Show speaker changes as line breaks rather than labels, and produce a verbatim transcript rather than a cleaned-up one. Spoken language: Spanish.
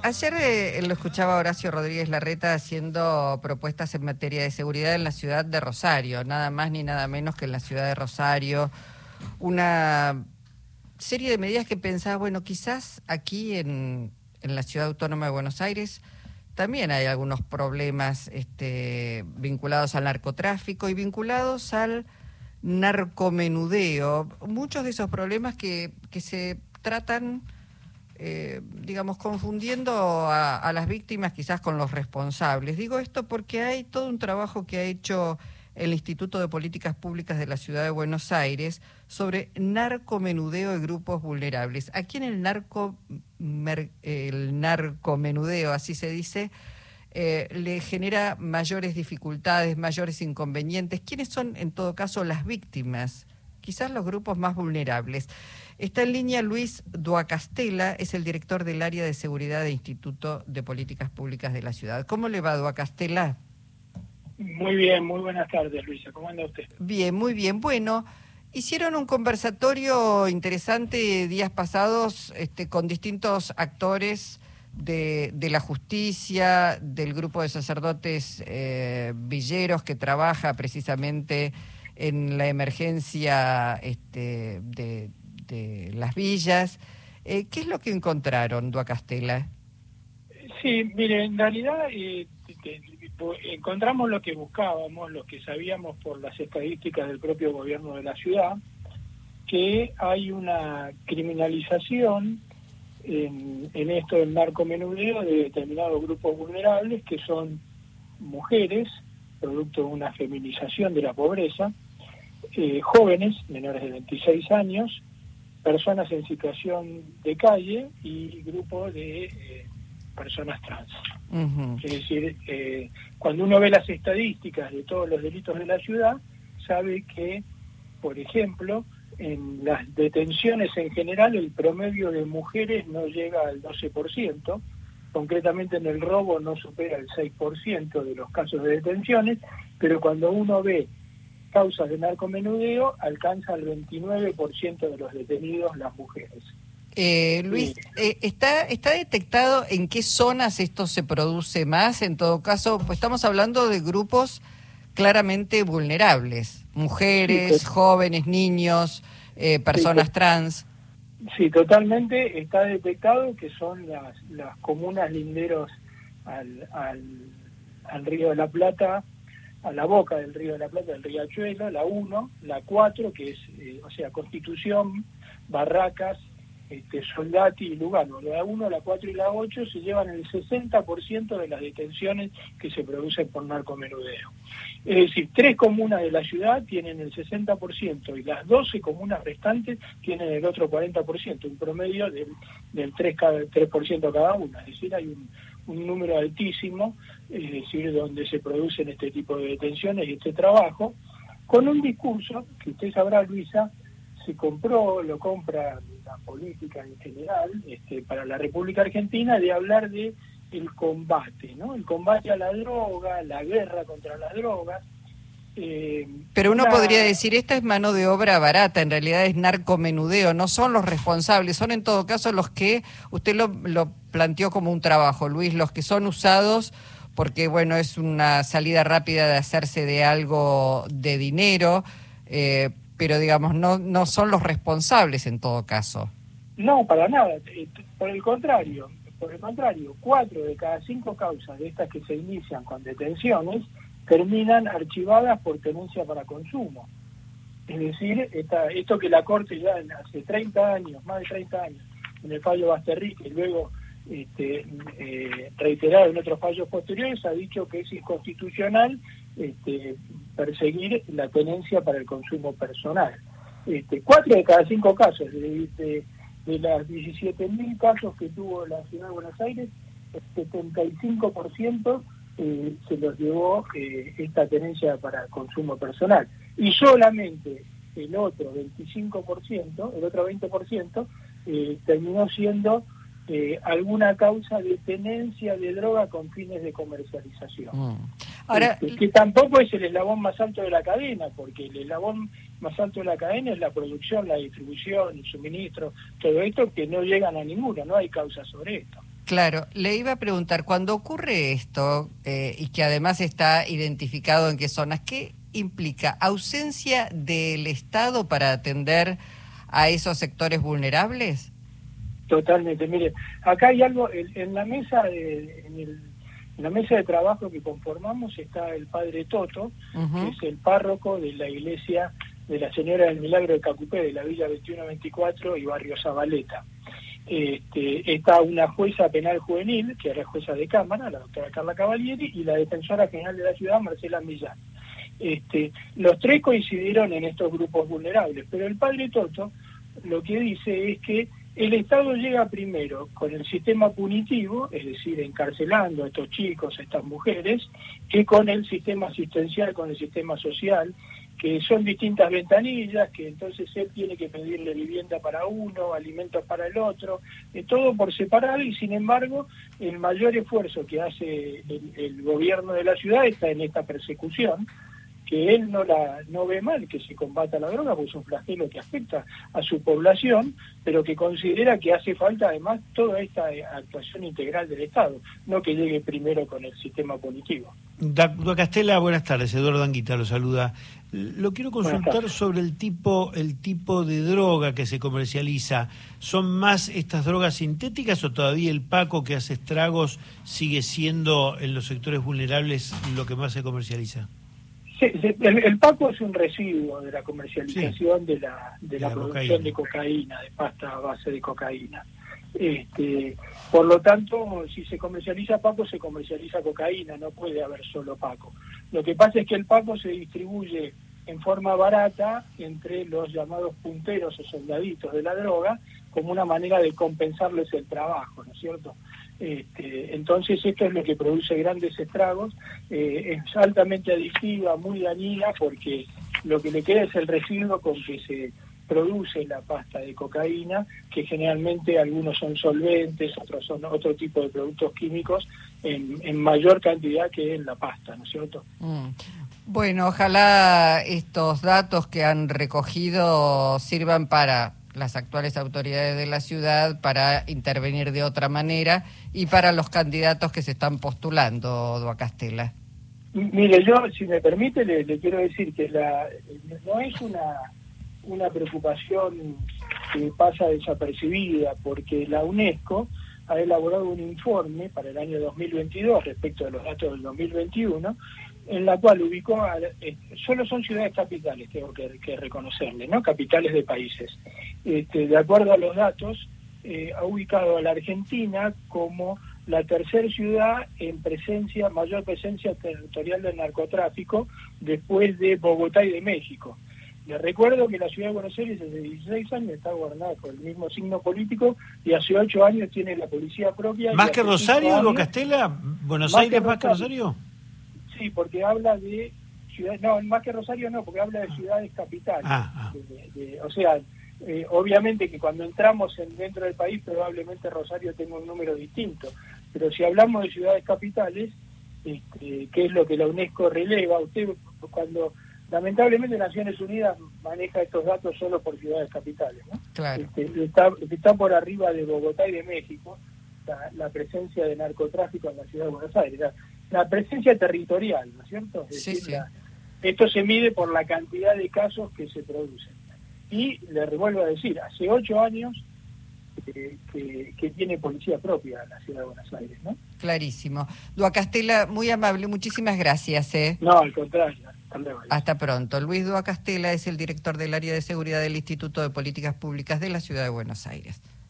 Ayer eh, lo escuchaba Horacio Rodríguez Larreta haciendo propuestas en materia de seguridad en la ciudad de Rosario, nada más ni nada menos que en la ciudad de Rosario. Una serie de medidas que pensaba, bueno, quizás aquí en, en la ciudad autónoma de Buenos Aires también hay algunos problemas este, vinculados al narcotráfico y vinculados al narcomenudeo. Muchos de esos problemas que, que se tratan... Eh, digamos, confundiendo a, a las víctimas quizás con los responsables. Digo esto porque hay todo un trabajo que ha hecho el Instituto de Políticas Públicas de la Ciudad de Buenos Aires sobre narcomenudeo de grupos vulnerables. Aquí en el, narco, mer, el narcomenudeo, así se dice, eh, le genera mayores dificultades, mayores inconvenientes. ¿Quiénes son, en todo caso, las víctimas? Quizás los grupos más vulnerables. Está en línea Luis Duacastela, es el director del área de seguridad del Instituto de Políticas Públicas de la ciudad. ¿Cómo le va, Duacastela?
Muy bien, muy buenas tardes, Luisa. ¿Cómo anda usted?
Bien, muy bien. Bueno, hicieron un conversatorio interesante días pasados este, con distintos actores de, de la justicia, del grupo de sacerdotes eh, villeros que trabaja precisamente en la emergencia este, de, de las villas. Eh, ¿Qué es lo que encontraron, Duacastela?
Sí, mire, en realidad eh, te, te, encontramos lo que buscábamos, lo que sabíamos por las estadísticas del propio gobierno de la ciudad, que hay una criminalización en, en esto del narcomenudeo de determinados grupos vulnerables, que son mujeres, producto de una feminización de la pobreza, eh, jóvenes menores de veintiséis años, personas en situación de calle y grupo de eh, personas trans. Uh-huh. Es decir, eh, cuando uno ve las estadísticas de todos los delitos de la ciudad, sabe que, por ejemplo, en las detenciones en general el promedio de mujeres no llega al doce por ciento, concretamente en el robo no supera el seis por ciento de los casos de detenciones, pero cuando uno ve causas de narcomenudeo, alcanza el veintinueve por ciento de los detenidos las mujeres.
Eh, Luis, eh, ¿está, ¿está detectado en qué zonas esto se produce más? En todo caso, pues estamos hablando de grupos claramente vulnerables, mujeres, sí, jóvenes, niños, eh, personas sí, trans.
Sí, totalmente está detectado que son las, las comunas linderos al, al, al Río de la Plata, a la boca del Río de la Plata, del Riachuelo, la uno, la cuatro, que es, eh, o sea, Constitución, Barracas, este, Soldati y Lugano. La uno, la cuatro y la ocho se llevan el sesenta por ciento de las detenciones que se producen por narcomenudeo. Es decir, tres comunas de la ciudad tienen el sesenta por ciento y las doce comunas restantes tienen el otro cuarenta por ciento, un promedio del, del tres por ciento cada una. Es decir, hay un, un número altísimo, es decir, donde se producen este tipo de detenciones y este trabajo, con un discurso que usted sabrá, Luisa, se compró, lo compra la política en general, este, para la República Argentina, de hablar de el combate, ¿no? El combate a la droga, la guerra contra las drogas.
Eh, Pero uno la... podría decir, esta es mano de obra barata, en realidad es narcomenudeo, no son los responsables, son en todo caso los que, usted lo, lo planteó como un trabajo, Luis, los que son usados porque, bueno, es una salida rápida de hacerse de algo de dinero, eh, pero digamos, no, no son los responsables en todo caso.
No, para nada, por el contrario, por el contrario, cuatro de cada cinco causas de estas que se inician con detenciones terminan archivadas por tenencia para consumo. Es decir, esta, esto que la Corte ya hace treinta años, más de treinta años, en el fallo Basterrica y luego este, eh, reiterado en otros fallos posteriores, ha dicho que es inconstitucional este, perseguir la tenencia para el consumo personal. Este, cuatro de cada cinco casos, de, de, de las diecisiete mil casos que tuvo la Ciudad de Buenos Aires, el setenta y cinco por ciento eh, se los llevó eh, esta tenencia para consumo personal. Y solamente el otro veinticinco por ciento, el otro veinte por ciento, eh, terminó siendo eh, alguna causa de tenencia de droga con fines de comercialización. Mm. Ahora, este, que tampoco es el eslabón más alto de la cadena, porque el eslabón más alto de la cadena es la producción, la distribución, el suministro, todo esto que no llegan a ninguno, no hay causa sobre esto.
Claro, le iba a preguntar, cuando ocurre esto, eh, y que además está identificado en qué zonas, ¿qué implica? ¿Ausencia del Estado para atender a esos sectores vulnerables?
Totalmente. Mire, acá hay algo, en, en la mesa de, en, el, en la mesa de trabajo que conformamos está el padre Toto, uh-huh. que es el párroco de la iglesia de la Señora del Milagro de Cacupé, de la Villa veintiuno veinticuatro y Barrio Zabaleta. Este, está una jueza penal juvenil, que era jueza de Cámara, la doctora Carla Cavalieri, y la defensora general de la ciudad, Marcela Millán. Este, los tres coincidieron en estos grupos vulnerables, pero el padre Toto lo que dice es que el Estado llega primero con el sistema punitivo, es decir, encarcelando a estos chicos, a estas mujeres, que con el sistema asistencial, con el sistema social, que son distintas ventanillas, que entonces él tiene que pedirle vivienda para uno, alimentos para el otro, eh, todo por separado, y sin embargo el mayor esfuerzo que hace el, el gobierno de la ciudad está en esta persecución, que él no la no ve mal que se combata la droga, porque es un flagelo que afecta a su población, pero que considera que hace falta además toda esta actuación integral del Estado, no que llegue primero con el sistema punitivo.
Doctor Castela, buenas tardes. Eduardo Anguita lo saluda. Lo quiero consultar sobre el tipo el tipo de droga que se comercializa. ¿Son más estas drogas sintéticas o todavía el Paco, que hace estragos, sigue siendo en los sectores vulnerables lo que más se comercializa?
Sí, el, el Paco es un residuo de la comercialización sí. de la de, de la, la producción cocaína. de cocaína, de pasta a base de cocaína. Este, por lo tanto, si se comercializa Paco, se comercializa cocaína, no puede haber solo Paco. Lo que pasa es que el Paco se distribuye en forma barata entre los llamados punteros o soldaditos de la droga, como una manera de compensarles el trabajo, ¿no es cierto? Este, entonces esto es lo que produce grandes estragos, eh, es altamente adictiva, muy dañina, porque lo que le queda es el residuo con que se produce la pasta de cocaína, que generalmente algunos son solventes, otros son otro tipo de productos químicos en, en mayor cantidad que en la pasta, ¿no es cierto?
Mm. Bueno, ojalá estos datos que han recogido sirvan para las actuales autoridades de la ciudad para intervenir de otra manera y para los candidatos que se están postulando, Dua Castela.
Mire, yo, si me permite, le, le quiero decir que la no es una una preocupación que pasa desapercibida, porque la UNESCO ha elaborado un informe para el año dos mil veintidós respecto de los datos del dos mil veintiuno, en la cual ubicó, a, eh, solo son ciudades capitales, tengo que, que reconocerle, ¿no? Capitales de países. Este, de acuerdo a los datos, eh, ha ubicado a la Argentina como la tercera ciudad en presencia, mayor presencia territorial del narcotráfico, después de Bogotá y de México. Les recuerdo que la ciudad de Buenos Aires desde dieciséis años está gobernada por el mismo signo político y hace ocho años tiene la policía propia.
¿Más que Rosario, Dua Castela? ¿Buenos Aires más que Rosario?
Sí, porque habla de ciudades, no, más que Rosario no, porque habla de ciudades capitales.
Ah, ah.
De, de, o sea, eh, obviamente que cuando entramos en, dentro del país probablemente Rosario tenga un número distinto, pero si hablamos de ciudades capitales, este, que es lo que la UNESCO releva, usted cuando... Lamentablemente Naciones Unidas maneja estos datos solo por ciudades capitales, ¿no?
Claro.
Este, está, está por arriba de Bogotá y de México la, la presencia de narcotráfico en la ciudad de Buenos Aires, la, la presencia territorial, ¿no es cierto? Es
sí,
decir,
sí.
La, esto se mide por la cantidad de casos que se producen. Y le vuelvo a decir, hace ocho años que, que, que tiene policía propia la ciudad de Buenos Aires, ¿no?
Clarísimo. Dua Castela, muy amable, muchísimas gracias. ¿eh?
No, al contrario.
Hasta pronto. Luis Dua Castela es el director del área de seguridad del Instituto de Políticas Públicas de la Ciudad de Buenos Aires.